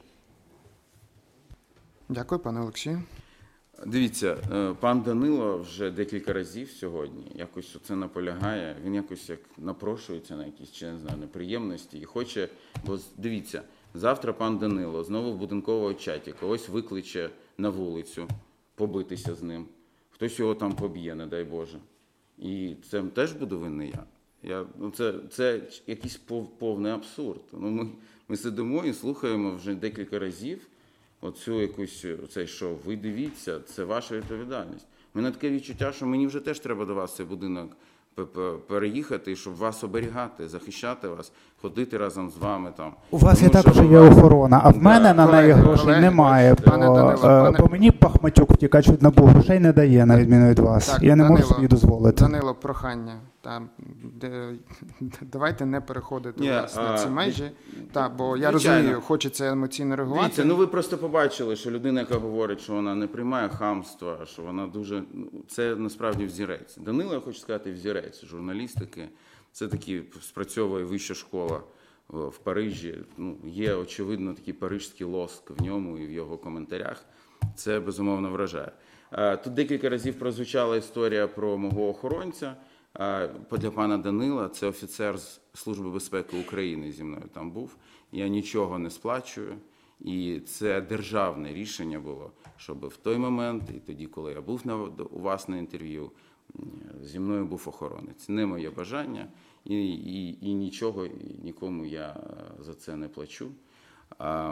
Дякую, пане Олексію. Дивіться, пан Данило вже декілька разів сьогодні якось це наполягає, він якось як напрошується на якісь, чи не знаю, неприємності і хоче, бо дивіться, завтра пан Данило знову в будинковому чаті когось викличе на вулицю побитися з ним, хтось його там поб'є, не дай Боже. І це теж буду винний я. я ну це, це якийсь повний абсурд. Ну, ми, ми сидимо і слухаємо вже декілька разів, оцю якусь, цей що, ви дивіться, це ваша відповідальність. У мене таке відчуття, що мені вже теж треба до вас цей будинок переїхати, щоб вас оберігати, захищати вас, ходити разом з вами там. У вас Тому і так що вже є вас... охорона, а в мене да, на колеги, неї грошей колеги, немає, пане бо, Данило, пане... бо мені Пахматюк, втікач від НАБУ, грошей не дає, на відміну від вас. Так, Я не Данило, можу собі дозволити. Данило, прохання. Та, де, давайте не переходити Ні, власне, а, ці межі. Та, бо я звичайно. розумію, хочеться емоційно реагувати. Дивіться, ну ви просто побачили, що людина, яка говорить, що вона не приймає хамства, що вона дуже... Це насправді взірець. Данило, я хочу сказати, взірець журналістики. Це таки спрацьовує вища школа в Парижі. Ну, є, очевидно, такий парижський лоск в ньому і в його коментарях. Це, безумовно, вражає. Тут декілька разів прозвучала історія про мого охоронця. Для пана Данила, це офіцер з Служби безпеки України зі мною там був. Я нічого не сплачую. І це державне рішення було, щоб в той момент, і тоді, коли я був на, у вас на інтерв'ю, зі мною був охоронець. Не моє бажання, і, і, і нічого, і нікому я за це не плачу. А,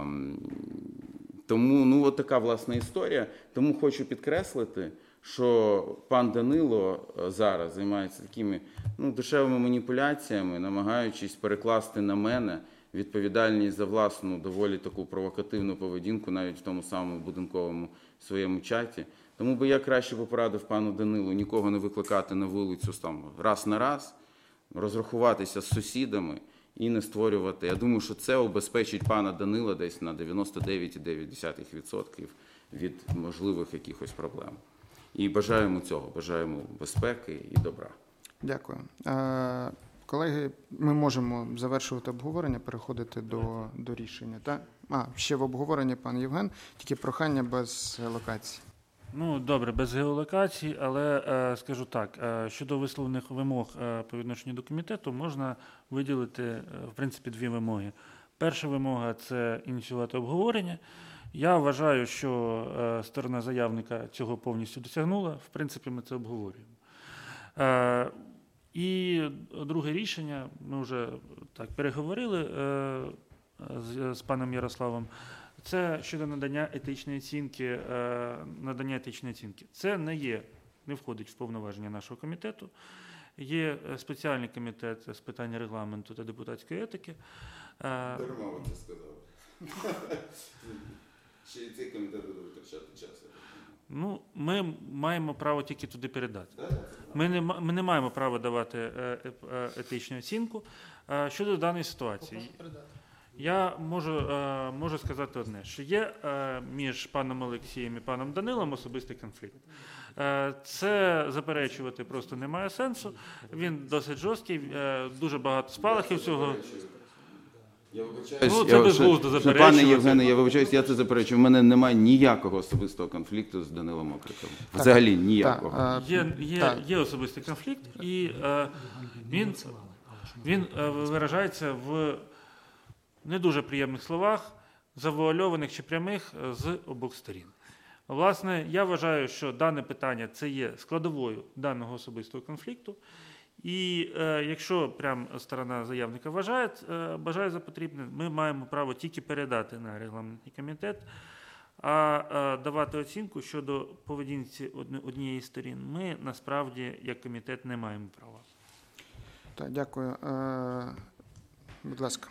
тому, ну, от така, власна, історія. Тому хочу підкреслити, що пан Данило зараз займається такими, ну, дешевими маніпуляціями, намагаючись перекласти на мене відповідальність за власну доволі таку провокативну поведінку навіть в тому самому будинковому своєму чаті. Тому би я краще порадив пану Данилу нікого не викликати на вулицю там раз на раз, розрахуватися з сусідами і не створювати. Я думаю, що це убезпечить пана Данила десь на дев'яносто дев'ять цілих дев'ять десятих відсотка від можливих якихось проблем. І бажаємо цього, бажаємо безпеки і добра. Дякую. Колеги, ми можемо завершувати обговорення, переходити до, до рішення. Так? А, ще в обговоренні, пан Євген, тільки прохання без локації. Ну, добре, без геолокації, але е, скажу так, е, щодо висловлених вимог е, по відношенню до комітету, можна виділити, е, в принципі, дві вимоги. Перша вимога – це ініціювати обговорення. Я вважаю, що е, сторона заявника цього повністю досягнула. В принципі, ми це обговорюємо. Е, І друге рішення, ми вже так переговорили е, з, з паном Ярославом, це щодо надання етичної оцінки, е, надання етичної оцінки. Це не є, не входить в повноваження нашого комітету. Є спеціальний комітет з питань регламенту та депутатської етики. Дарма ви це сказав. Ще й цей комітет буде витрачати час. Ну, ми маємо право тільки туди передати. Ми не, ми не маємо права давати етичну оцінку. Щодо даної ситуації, я можу, можу сказати одне, що є між паном Олексієм і паном Данилом особистий конфлікт. Це заперечувати просто немає сенсу. Він досить жорсткий, дуже багато спалахів цього. Я вибачаюсь, Ну, це безглуздо заперечувати. Пане Євгене, я вибачаюсь, я це заперечую. У мене немає ніякого особистого конфлікту з Данилом Окриком. Взагалі ніякого. Так, Є, є, є особистий конфлікт, і е, він, він е, виражається в не дуже приємних словах, завуальованих чи прямих з обох сторін. Власне, я вважаю, що дане питання – це є складовою даного особистого конфлікту. І е, якщо прям сторона заявника вважає, е, бажає за потрібне, ми маємо право тільки передати на регламентний комітет, а е, давати оцінку щодо поведінці однієї з сторін ми насправді як комітет не маємо права. Так, дякую. Е, будь ласка.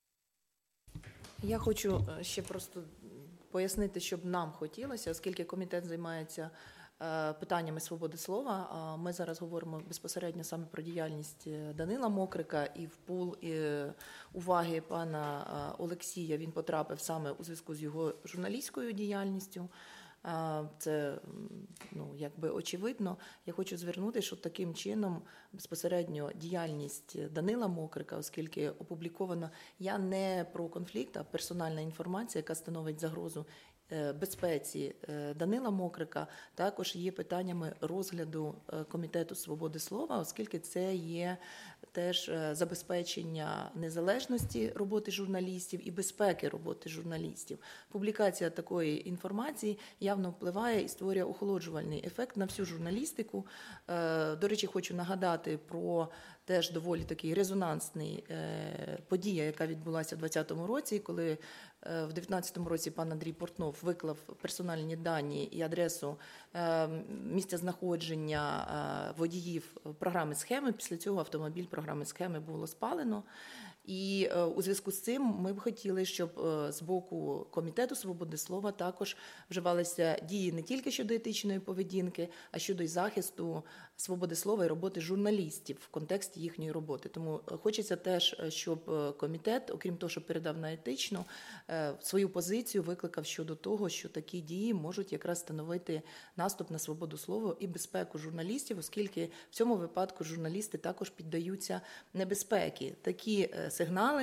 Я хочу ще просто пояснити, щоб нам хотілося, оскільки комітет займається питаннями свободи слова. Ми зараз говоримо безпосередньо саме про діяльність Данила Мокрика, і в пул уваги пана Олексія він потрапив саме у зв'язку з його журналістською діяльністю. Це, ну, якби очевидно. Я хочу звернути, що таким чином безпосередньо діяльність Данила Мокрика, оскільки опублікована, я не про конфлікт, а персональна інформація, яка становить загрозу безпеці Данила Мокрика, також є питаннями розгляду Комітету свободи слова, оскільки це є теж забезпечення незалежності роботи журналістів і безпеки роботи журналістів. Публікація такої інформації явно впливає і створює охолоджувальний ефект на всю журналістику. До речі, хочу нагадати про теж доволі такий резонансний подія, яка відбулася в двадцятому році, коли в дев'ятнадцятому році пан Андрій Портнов виклав персональні дані і адресу місця знаходження водіїв програми «Схеми». Після цього автомобіль програми «Схеми» було спалено. І у зв'язку з цим ми б хотіли, щоб з боку Комітету свободи слова також вживалися дії не тільки щодо етичної поведінки, а щодо й захисту свободи слова і роботи журналістів в контексті їхньої роботи. Тому хочеться теж, щоб комітет, окрім того, що передав на етичну, свою позицію викликав щодо того, що такі дії можуть якраз становити наступ на свободу слова і безпеку журналістів, оскільки в цьому випадку журналісти також піддаються небезпеки. Такі сигнали,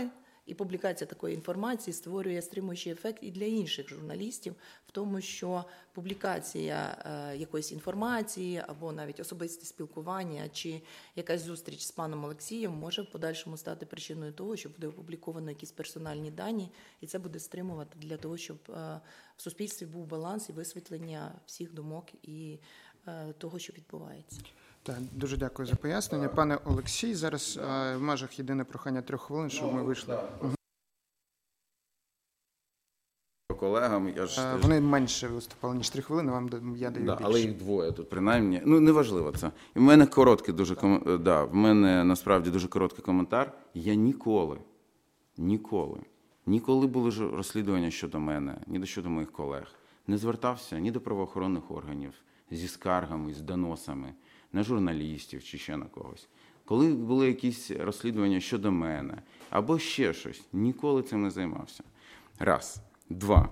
І публікація такої інформації створює стримуючий ефект і для інших журналістів, в тому, що публікація е, якоїсь інформації або навіть особисте спілкування чи якась зустріч з паном Олексієм може в подальшому стати причиною того, що буде опубліковано якісь персональні дані, і це буде стримувати для того, щоб е, в суспільстві був баланс і висвітлення всіх думок і е, того, що відбувається. Так, дуже дякую за пояснення. Пане Олексій, зараз е, в межах єдине прохання трьох хвилин, щоб ми вийшли. Угу. Колегам, я ж Е, теж- Вони менше виступали, ніж три хвилини, вам да- я даю Да, більше. але їх двоє тут, принаймні. Ну, неважливо це. І в мене короткий дуже ком... да, в мене насправді дуже короткий коментар. Я ніколи, ніколи, ніколи були ж розслідування щодо мене, ні до щодо моїх колег. Не звертався ні до правоохоронних органів зі скаргами, з доносами на журналістів чи ще на когось. Коли були якісь розслідування щодо мене або ще щось, ніколи цим не займався. Раз. Два.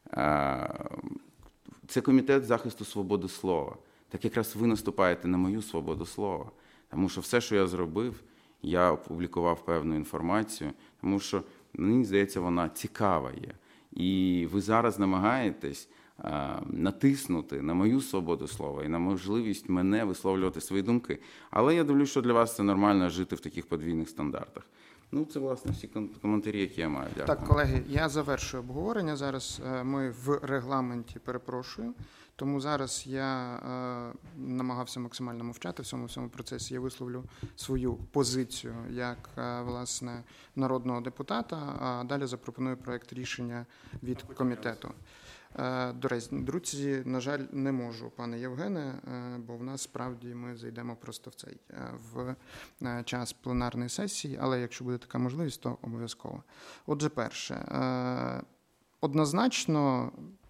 Це комітет захисту свободи слова. Так якраз ви наступаєте на мою свободу слова. Тому що все, що я зробив, я опублікував певну інформацію, тому що, мені здається, вона цікава є. І ви зараз намагаєтесь натиснути на мою свободу слова і на можливість мене висловлювати свої думки. Але я дивлюсь, що для вас це нормально жити в таких подвійних стандартах. Ну, це, власне, всі коментарі, які я маю. Дякую. Так, колеги, я завершую обговорення. Зараз е, ми в регламенті, перепрошую. Тому зараз я е, намагався максимально мовчати в цьому всьому процесі. Я висловлю свою позицію як, е, власне, народного депутата, а далі запропоную проект рішення від комітету. Е, До речі, друзі, на жаль, не можу, пане Євгене, е, бо в нас справді ми зайдемо просто в цей е, в е, час пленарної сесії, але якщо буде така можливість, то обов'язково. Отже, перше, е, однозначно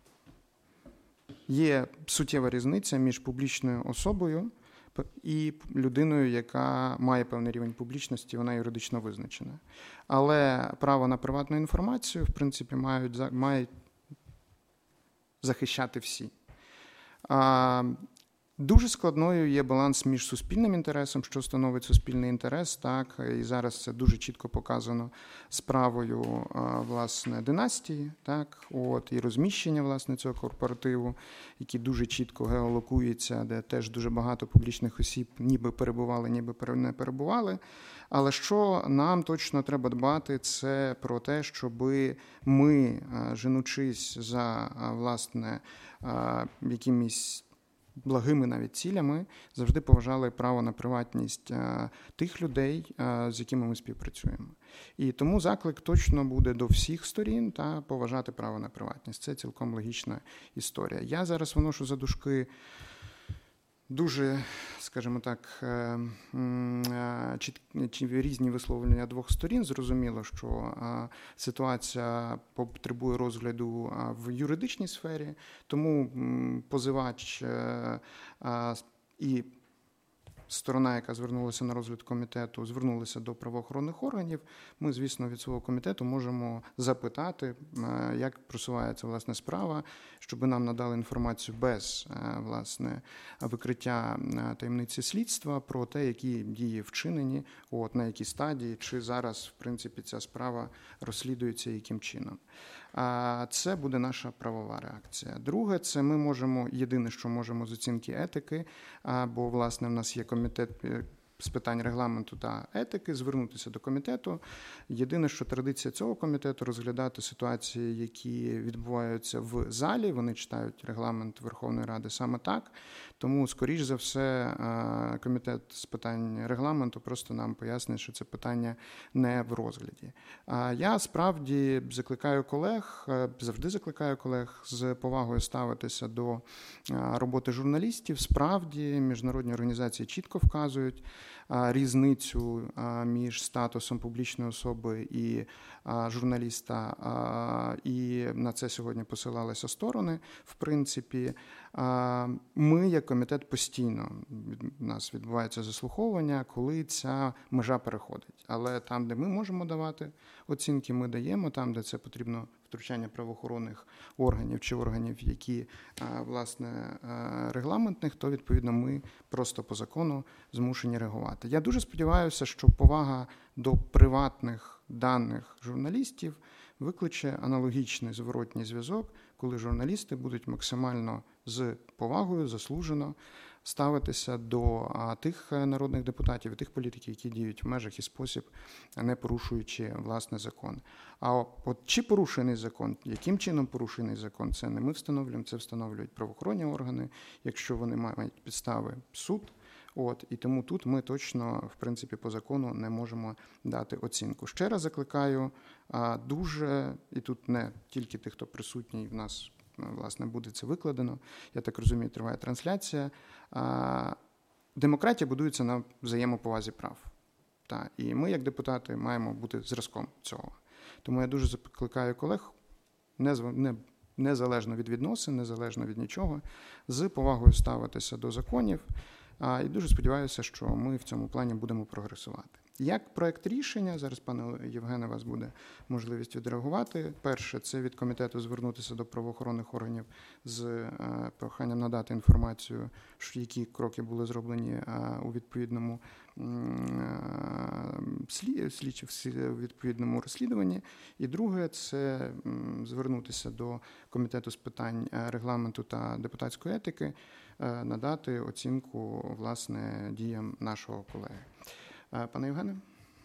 є суттєва різниця між публічною особою і людиною, яка має певний рівень публічності, вона юридично визначена. Але право на приватну інформацію, в принципі, мають, мають захищати всі. Дуже складною є баланс між суспільним інтересом, що становить суспільний інтерес, так, і зараз це дуже чітко показано справою, власне, династії, так, от, і розміщення, власне, цього корпоративу, який дуже чітко геолокується, де теж дуже багато публічних осіб ніби перебували, ніби не перебували. Але що нам точно треба дбати, це про те, щоб ми, женучись за, власне, якимись благими навіть цілями, завжди поважали право на приватність тих людей, з якими ми співпрацюємо. І тому заклик точно буде до всіх сторін та поважати право на приватність. Це цілком логічна історія. Я зараз виношу за дужки дуже, скажімо так, чіткі, різні висловлення двох сторін. Зрозуміло, що ситуація потребує розгляду в юридичній сфері, тому позивач і сторона, яка звернулася на розгляд комітету, звернулася до правоохоронних органів. Ми, звісно, від свого комітету можемо запитати, як просувається, власне, справа, щоб нам надали інформацію без, власне, викриття таємниці слідства про те, які дії вчинені, от, на якій стадії, чи зараз, в принципі, ця справа розслідується, яким чином. Це буде наша правова реакція. Друге, це ми можемо, єдине, що можемо з оцінки етики, бо, власне, в нас є комітет з питань регламенту та етики, звернутися до комітету. Єдине, що традиція цього комітету розглядати ситуації, які відбуваються в залі, вони читають регламент Верховної Ради саме так. Тому, скоріш за все, комітет з питань регламенту просто нам пояснить, що це питання не в розгляді. Я справді закликаю колег, завжди закликаю колег з повагою ставитися до роботи журналістів. Справді, міжнародні організації чітко вказують різницю між статусом публічної особи і журналіста, і на це сьогодні посилалися сторони, в принципі. Ми, як комітет, постійно, у нас відбувається заслуховування, коли ця межа переходить. Але там, де ми можемо давати оцінки, ми даємо, там, де це потрібно втручання правоохоронних органів чи органів, які, власне, регламентних, то, відповідно, ми просто по закону змушені реагувати. Я дуже сподіваюся, що повага до приватних даних журналістів викличе аналогічний зворотній зв'язок, коли журналісти будуть максимально з повагою, заслужено ставитися до а, тих народних депутатів і тих політиків, які діють в межах і спосіб, не порушуючи власне закон. А от чи порушений закон, яким чином порушений закон, це не ми встановлюємо, це встановлюють правоохоронні органи, якщо вони мають підстави, суд. От, і тому тут ми точно, в принципі, по закону не можемо дати оцінку. Ще раз закликаю а, дуже, і тут не тільки тих, хто присутній, в нас, власне, буде це викладено, я так розумію, триває трансляція. А, демократія будується на взаємоповазі прав. Та, і ми, як депутати, маємо бути зразком цього. Тому я дуже закликаю колег, не, не, незалежно від відносин, незалежно від нічого, з повагою ставитися до законів. І дуже сподіваюся, що ми в цьому плані будемо прогресувати. Як проект рішення, зараз, пане Євгене, у вас буде можливість відреагувати. Перше, це від комітету звернутися до правоохоронних органів з проханням надати інформацію, які кроки були зроблені у відповідному слідчі в відповідному розслідуванні. І друге, це звернутися до комітету з питань регламенту та депутатської етики, надати оцінку, власне, діям нашого колеги. Пане Євгене?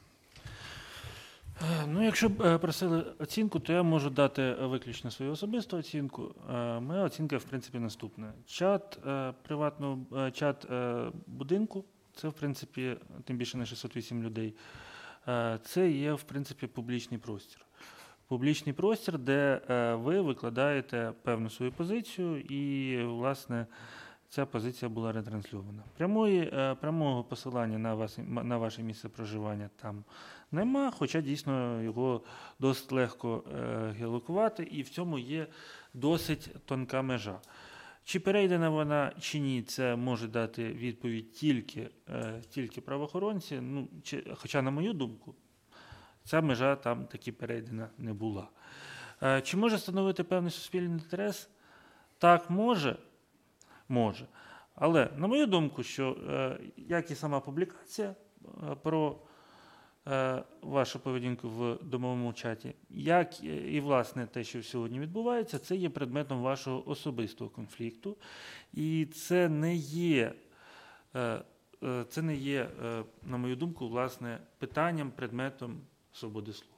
Ну, якщо б просили оцінку, то я можу дати виключно свою особисту оцінку. Моя оцінка, в принципі, наступна. Чат приватного, чат будинку, це, в принципі, тим більше на шістсот вісім людей, це є, в принципі, публічний простір. Публічний простір, де ви викладаєте певну свою позицію і, власне, ця позиція була ретрансльована. Прямої, прямого посилання на, вас, на ваше місце проживання там нема, хоча дійсно його досить легко геолокувати, і в цьому є досить тонка межа. Чи перейдена вона, чи ні, це може дати відповідь тільки, тільки правоохоронці, ну, чи, хоча, на мою думку, ця межа там таки перейдена не була. Чи може становити певний суспільний інтерес? Так, може. Може. Але, на мою думку, що як і сама публікація про вашу поведінку в домовому чаті, як і, власне, те, що сьогодні відбувається, це є предметом вашого особистого конфлікту. І це не є, це не є, на мою думку, власне, питанням, предметом свободи слова.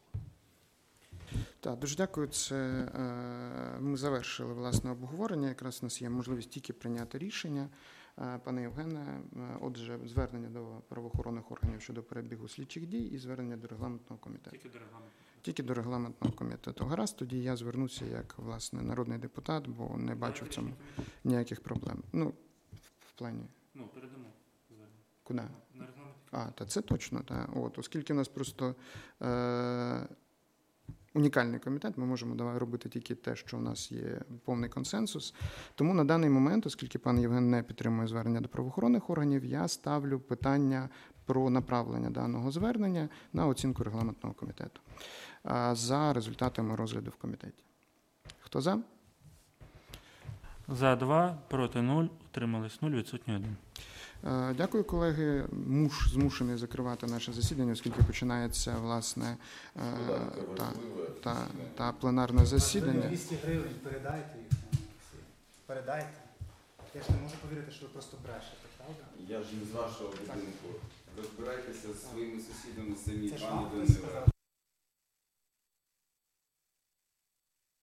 Так, дуже дякую. Це е, ми завершили власне обговорення. Якраз у нас є можливість тільки прийняти рішення. Е, пане Євгене, е, отже, звернення до правоохоронних органів щодо перебігу слідчих дій і звернення до регламентного комітету. Тільки до регламентного. Тільки до регламентного комітету. Гаразд, тоді я звернуся як, власне, народний депутат, бо не бачу в цьому ніяких проблем. Ну, в плані. Ну, передамо звернення. Куди? На регламент. А, та це точно, так. От, оскільки у нас просто е, унікальний комітет, ми можемо давай робити тільки те, що у нас є повний консенсус. Тому на даний момент, оскільки пан Євген не підтримує звернення до правоохоронних органів, я ставлю питання про направлення даного звернення на оцінку регламентного комітету за результатами розгляду в комітеті. Хто за? За два, проти нуль, утримались нуль, відсутні один. Дякую, колеги. Муш змушений закривати наше засідання, оскільки починається, власне, та, та, та пленарне засідання. двісті гривень передайте їх нам всі. Передайте. Я ж не можу повірити, що ви просто брешете, правда? Я ж не з вашого будинку. Розбирайтеся з своїми сусідами самі, Це ж пане вам хтось Даниле. сказав.